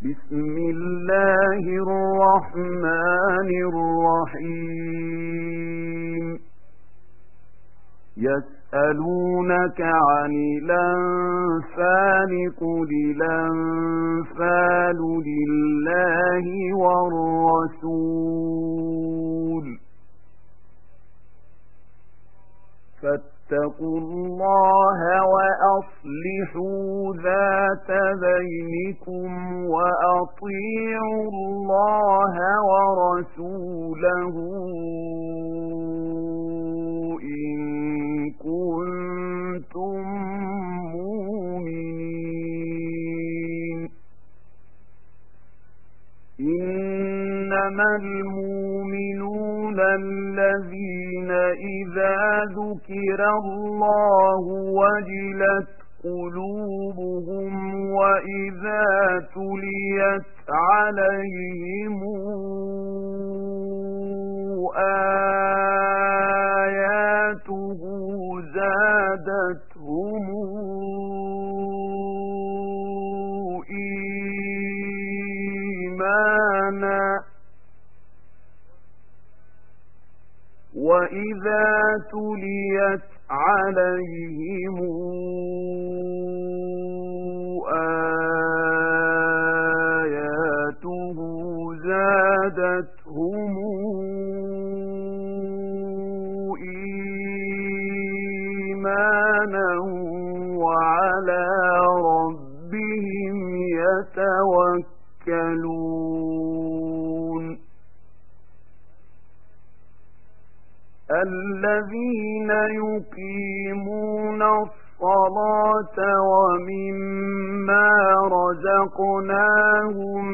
بسم الله الرحمن الرحيم يسألونك عن الأنفال قل الأنفال لله والرسول فاتقوا الله وأصلحوا ذات بينكم وأطيعوا الله ورسوله إن كنتم مؤمنين إنما المؤمنون الذين إذا ذكر الله وجلت قلوبهم وإذا تليت عليهم آياته زادتهم إيمانا وإذا تليت عليهم آياته زادتهم إيمانا وعلى ربهم يتوكلون الذين يقيمون الصلاة ومما رزقناهم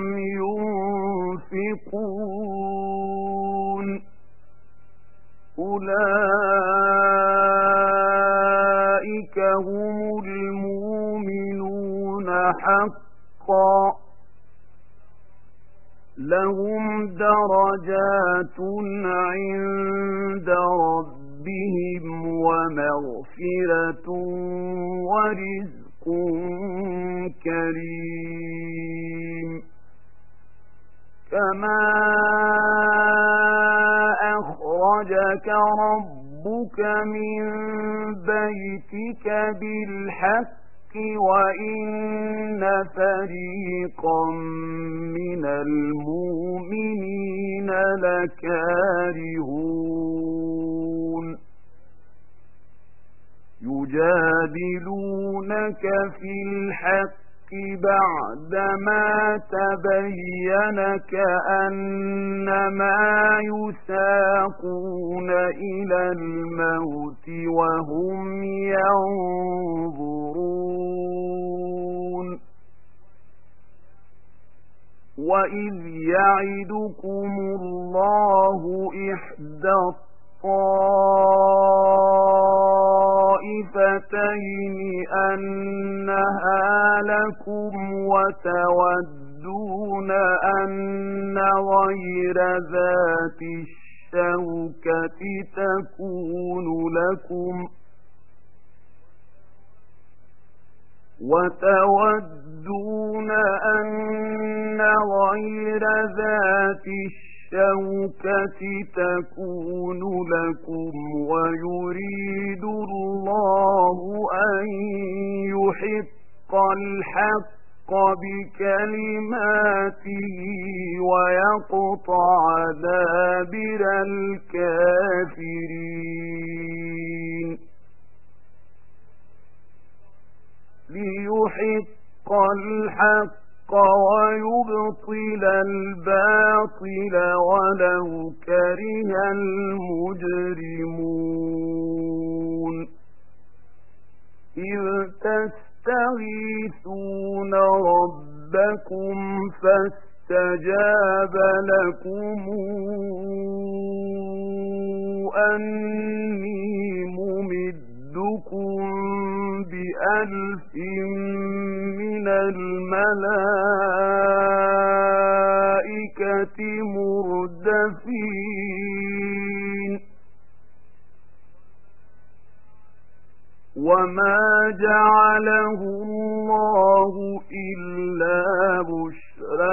ينفقون أولئك هم المؤمنون حقا لهم درجات عند ربهم ومغفرة ورزق كريم كما أخرجك ربك من بيتك بالحق وإن فريقا من المؤمنين لكارهون يجادلونك في الحق بعدما تبين كأنما يساقون إلى الموت وهم ينظرون وإذ يعدكم الله إحدى الطائفتين أنها لكم وتودون أن غير ذات الشوكة تكون لكم وتودون أن غير ذات الشوكة تكون لكم ويريد الله أن يحق الحق بكلماته ويقطع دابر الكافرين ليحق الحق ويبطل الباطل ولو كره المجرمون إذ تستغيثون ربكم فاستجاب لكم أني ممدكم بألف من الملائكة مردفين وما جعله الله إلا بشرى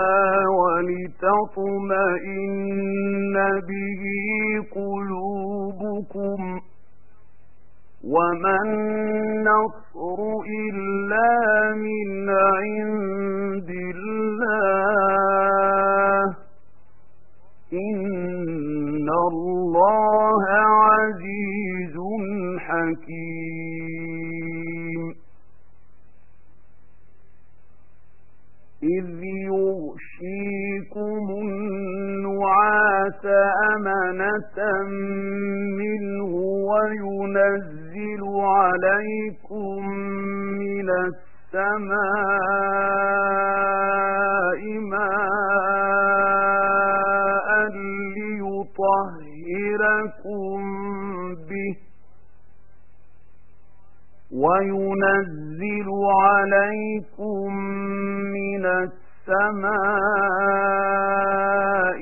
إذ يغشيكم النعاس أمنة منه وينزل عليكم من السماء ماء ليطهركم به وينزل عليكم من السماء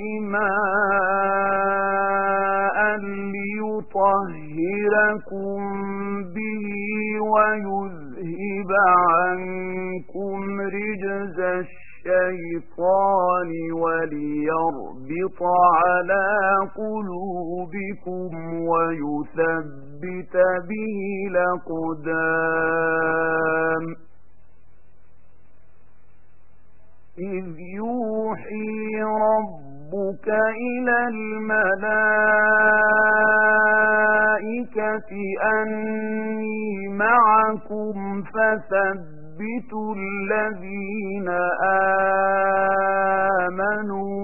ماء ليطهركم به ويذهب عنكم رجز الشيطان وليربط على قلوبكم ويثبت به الأقدام إذ يوحي ربك إلى الملائكة أني معكم فثبتوا الذين آمنوا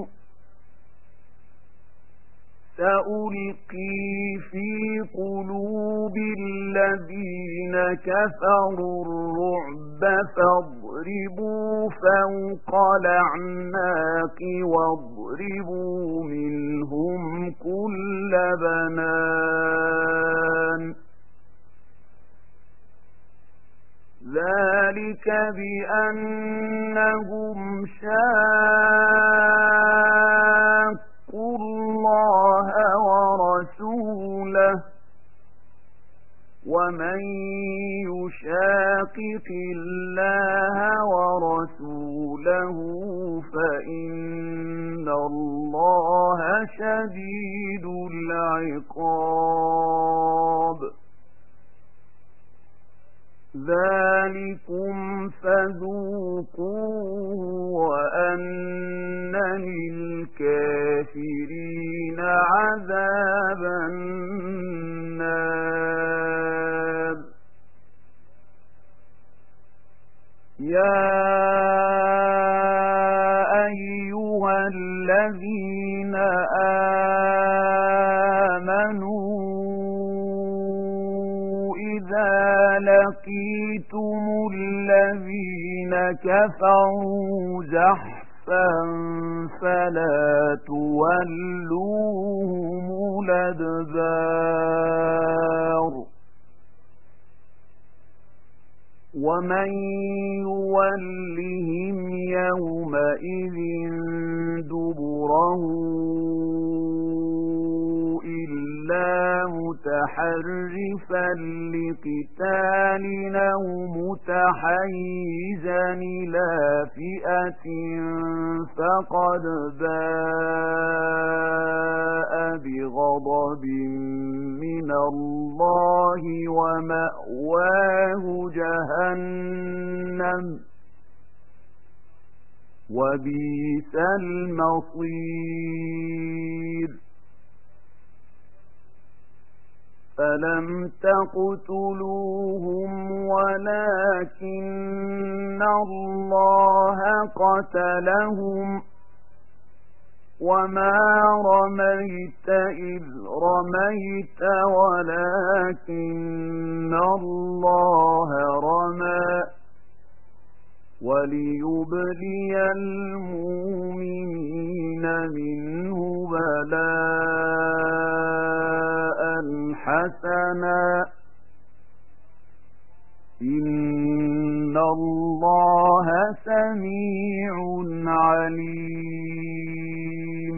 سألقي في قلوب الذين كفروا الرعب فاضربوا فوق الأعناق واضربوا منهم كل بنان ذلك بأنهم شاقوا الله ورسوله ومن يشاقق الله ورسوله فإن الله شديد العقاب ذلكم فذوقوه وأن للكافرين عذاب النار يا أيها الذين آمنوا إذا لقيتم الذين كفروا زحفا فلا تولوهم الأدبار ومن يولهم يومئذ دبره إلا متحرفا لقتال أو متحيزا إلى فئة فقد باء بغضب من الله ومأواه جهنم وبئس المصير فلم تقتلوهم ولكن الله قتلهم وما رميت إذ رميت ولكن الله رمى وليبلي المؤمنين منه بلاء حسنا إن الله سميع عليم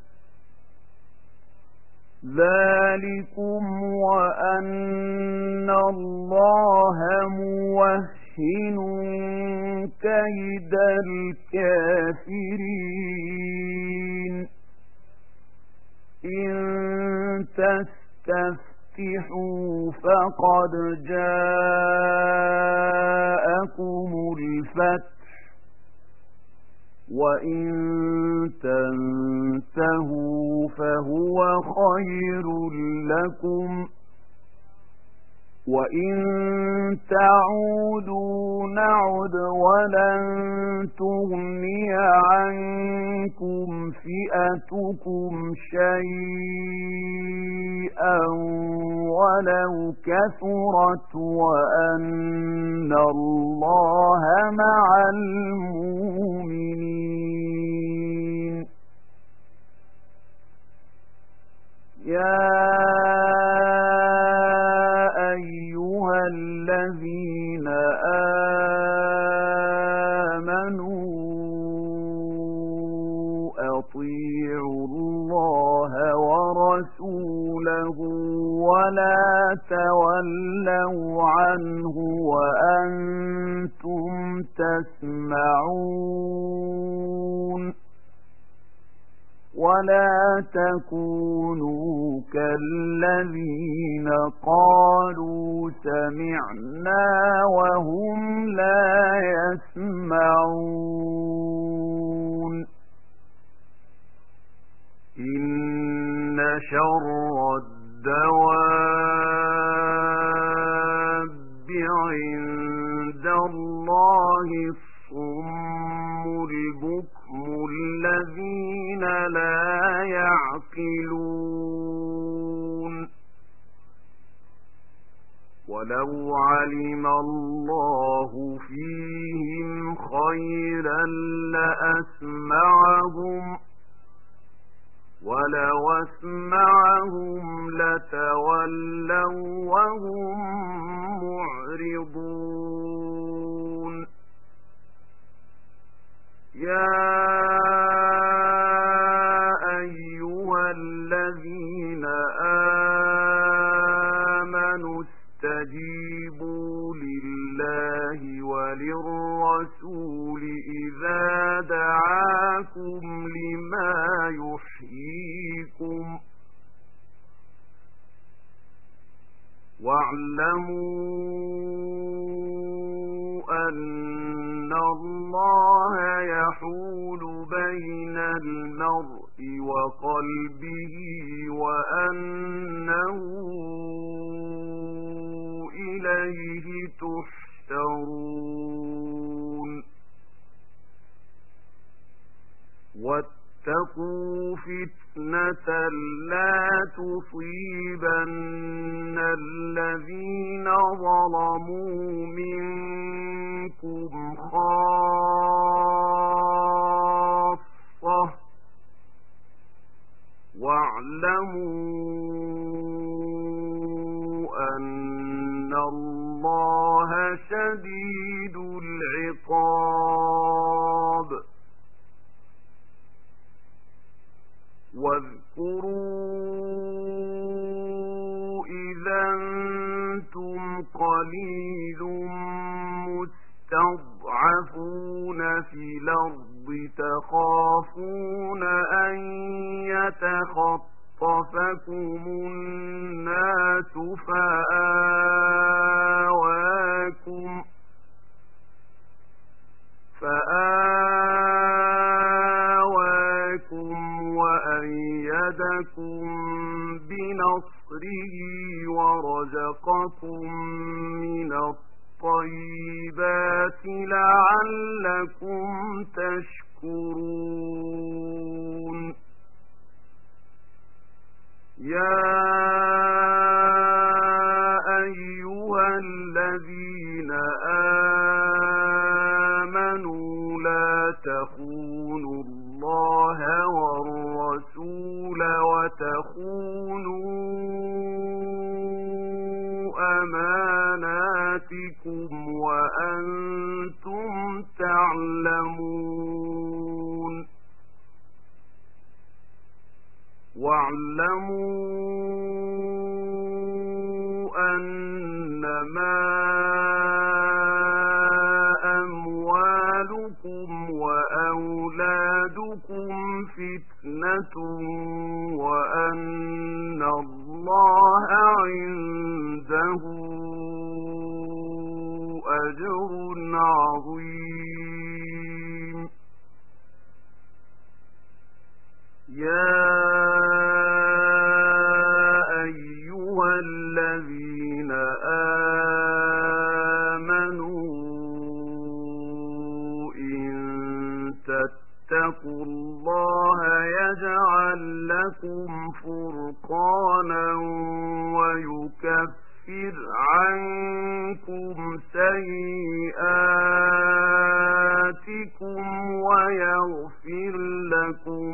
ذلكم وأن الله موهن كيد الكافرين إن تستفتحوا فقد جاءكم الفتح وإن تنتهوا فهو خير لكم وَإِن تَعُودُوا نَعُدْ وَلَن تُغْنِيَ عَنكُمْ فِئَتُكُمْ شَيْئًا وَلَوْ كَثُرَتْ وَأَنَّ اللَّهَ مَعَ الْمُؤْمِنِينَ يَا أَيُّهَا الَّذِينَ آمَنُوا أَطِيعُوا اللَّهَ وَرَسُولَهُ وَلَا تَوَلَّوْا عَنْهُ وَأَنْتُمْ تَسْمَعُونَ وَلَا تَكُونُوا كَالَّذِينَ قَالُوا سَمِعْنَا وَهُمْ لَا يَسْمَعُونَ إِنَّ شَرَّ الدَّوَابِّ عِندَ اللَّهِ الصُّمُّ الْبُكْمُ الَّذِينَ لَا يَعْقِلُونَ وَلَوْ عَلِمَ اللَّهُ فِيهِمْ خَيْرًا لَّأَسْمَعَهُمْ وَلَوْ أَسْمَعَهُمْ لَتَوَلَّوْا وَهُمْ مُعْرِضُونَ يَا أَيُّهَا الَّذِينَ آمَنُوا اسْتَجِيبُوا لِلَّهِ وَلِلرَّسُولِ إِذَا دَعَاكُمْ لِمَا يُحْيِيكُمْ وَاعْلَمُوا أَنَّ اللَّهَ يَحُولُ بَيْنَ الْمَرْءِ وَقَلْبِهِ وَأَنَّهُ إِلَيْهِ تُحْشَرُونَ وَاتَّقُوا فِتْنَةً لَّا تُصِيبَنَّ الَّذِينَ ظَلَمُوا مِنكُمْ خَاصَّةً وَاعْلَمُوا أَنَّ اللَّهَ شَدِيدُ الْعِقَابِ واذكروا إذا أنتم قليل مستضعفون في الأرض تخافون أن يتخطفكم الناس فآواكم وأيدكم بنصره ورزقكم من الطيبات لعلكم تشكرون يا أيها الذين آمنوا لا تخونوا الله والرسول وتخونوا أماناتكم وأنتم تعلمون واعلموا أنما أموالكم وأولادكم فتنة وأن الله عنده أجر عظيم يا أيها الذين واتقوا الله يجعل لكم فرقانا ويكفر عنكم سيئاتكم ويغفر لكم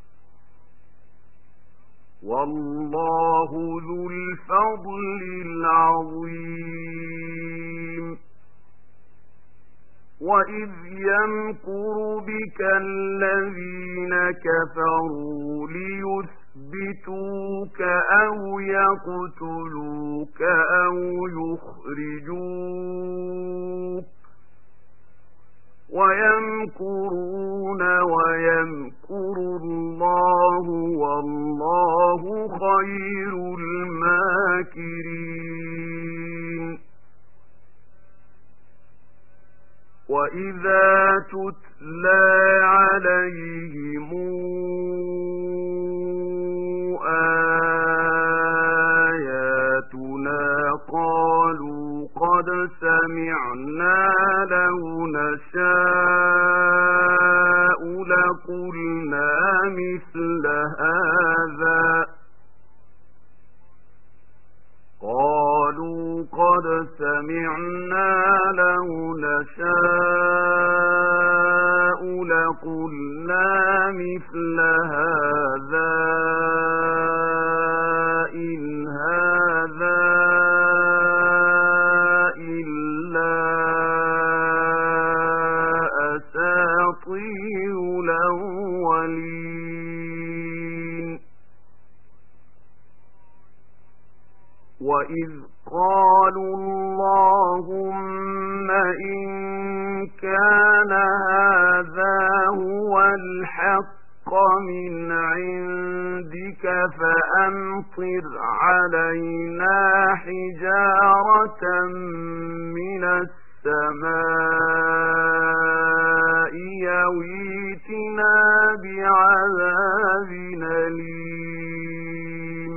والله ذو الفضل العظيم وإذ يمكر بك الذين كفروا ليثبتوك أو يقتلوك أو يخرجوك ويمكرون ويمكر الله والله خير الماكرين وإذا تتلى عليهم آياتنا قالوا قد سمعنا لو نشاء لقلنا مثل هذا قالوا قد سمعنا لو نشاء لقلنا مثل هذا إن هذا إلا أساطير الأولين وإذ قالوا اللهم إن كان هذا هو الحق من عندك فأمطر علينا حجارة من السماء يويتنا بعذاب أليم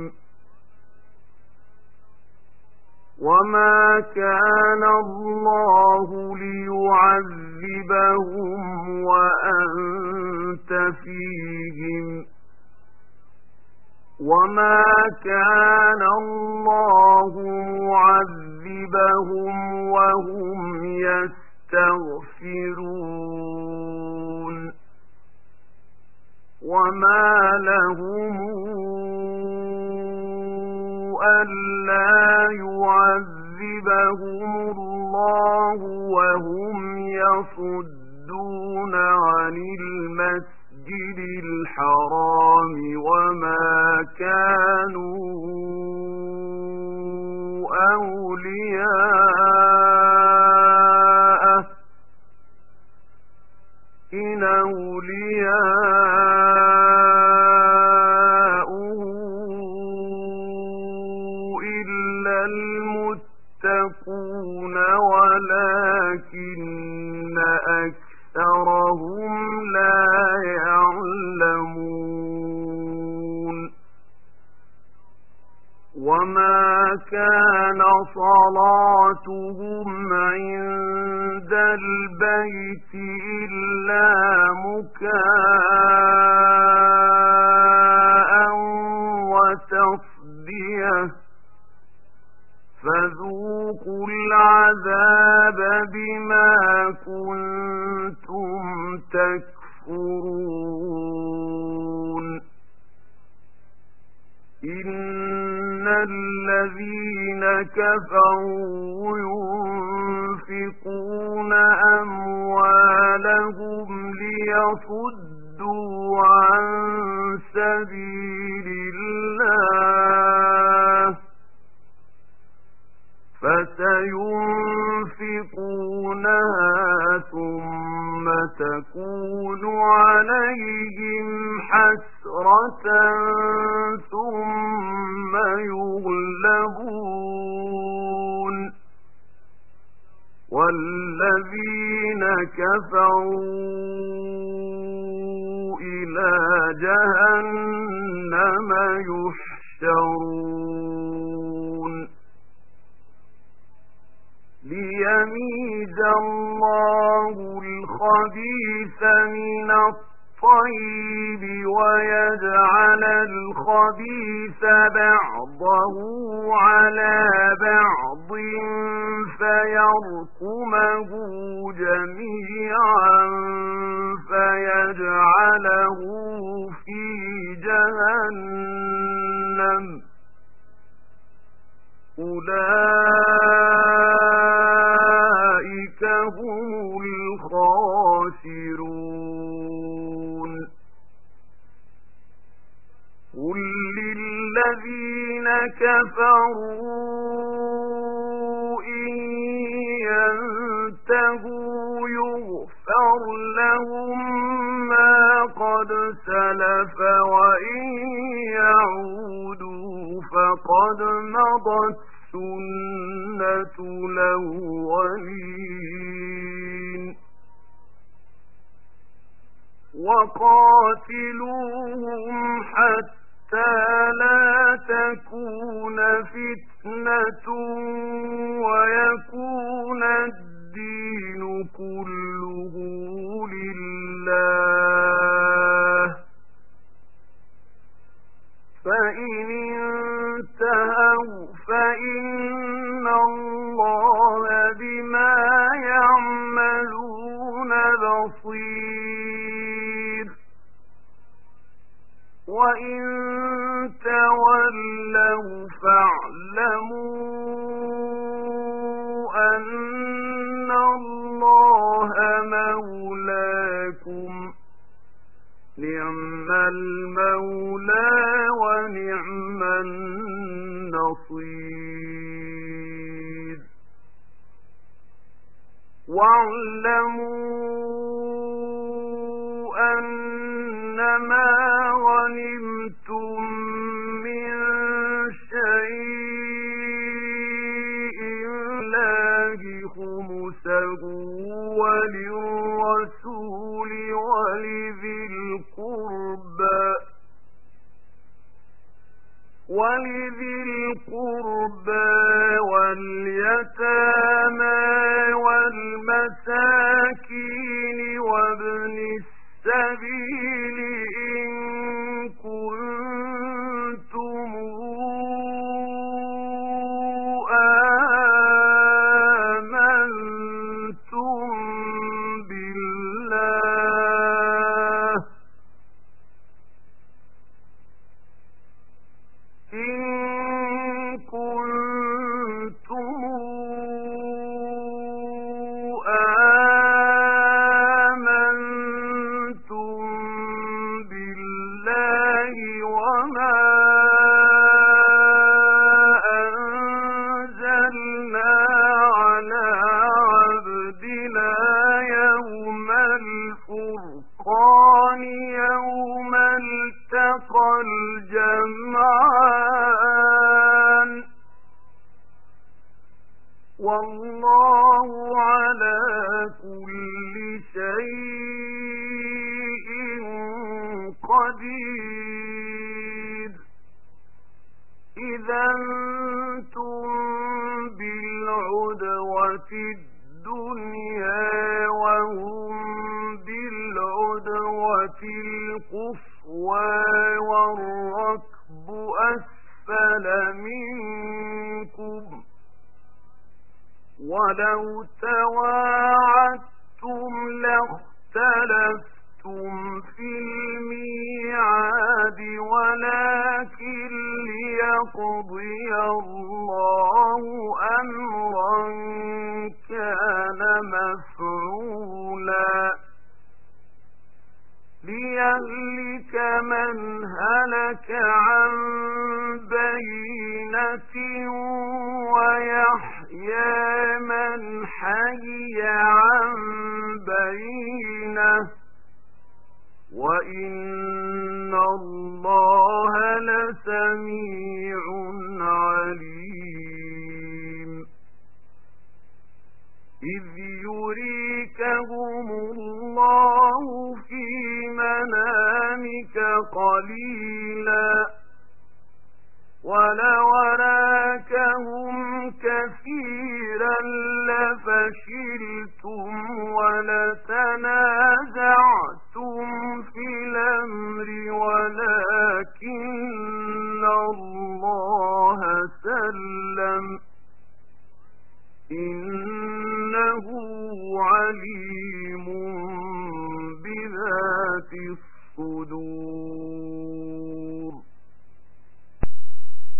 وما كان الله ليعذبهم وأنت فيهم وما كان الله معذبهم وهم يستغفرون وما لهم ألا يعذبهم الله وهم يصدون عن المسجد الحرام وما كانوا أولياءه إن أولياؤه إلا المتقون ولكن أكثرهم لا يعلمون وما كان صلاتهم عند البيت إلا مكاء وتصديه فذوقوا العذاب بما كنتم تكفرون إن الذين كفروا ينفقون أموالهم ليصدوا عن سبيل الله فسينفقونها ثم تكون عليهم حسرة ثم يغلبون والذين كفروا إلى جهنم يحشرون ليميز الله الخبيث من الطيب ويجعل الخبيث بعضه على بعض فيركمه جميعا فيجعله في جهنم أولئك هم الخاسرون قل للذين كفروا إن ينتهوا يغفر لهم ما قد سلف وإن يعودوا فقد مضت سنة الأولين وقاتلوهم حتى لا تكون فتنة ويكون الدين كله لله فإن انتهوا فإن الله بما يعملون بصير وإن تولوا فاعلموا أن الله مولاكم نعم المولى ونعم النصير واعلموا أنما غنمتم من شيء لله خمسه وللرسول ولذي القربى واليتامى والمساكين وابن السبيل إن كنتم آمنتم بالله وما أنزلنا على عبدنا يوم الفرقان يوم التقى الجمعان والله على كل شيء قدير إذا أنتم بالعدوة الدنيا وهم بالعدوة القصوى والركب أسفل منكم ولو تواعدتم لاختلفتم في الميعاد ولكن ليقضي الله أمرا كان مفعولا ليهلك من هلك عن بينة ويحيى من حي عن بينة وإن الله لسميع عليم إذ يريكهم الله في منامك قليلا ولو أراكهم كثيرا لفشلتم ولتنازعتم في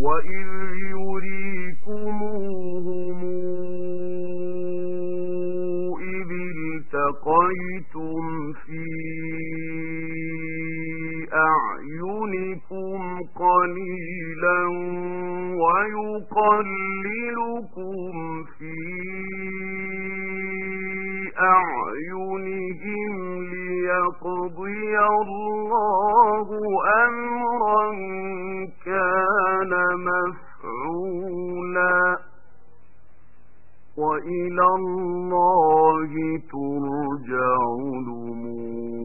وإذ يريكموهم إذ التقيتم في أعينكم قليلا ويقللكم في أعينهم ليقضي الله أمرا كان مفعولا وإلى الله ترجع الأمور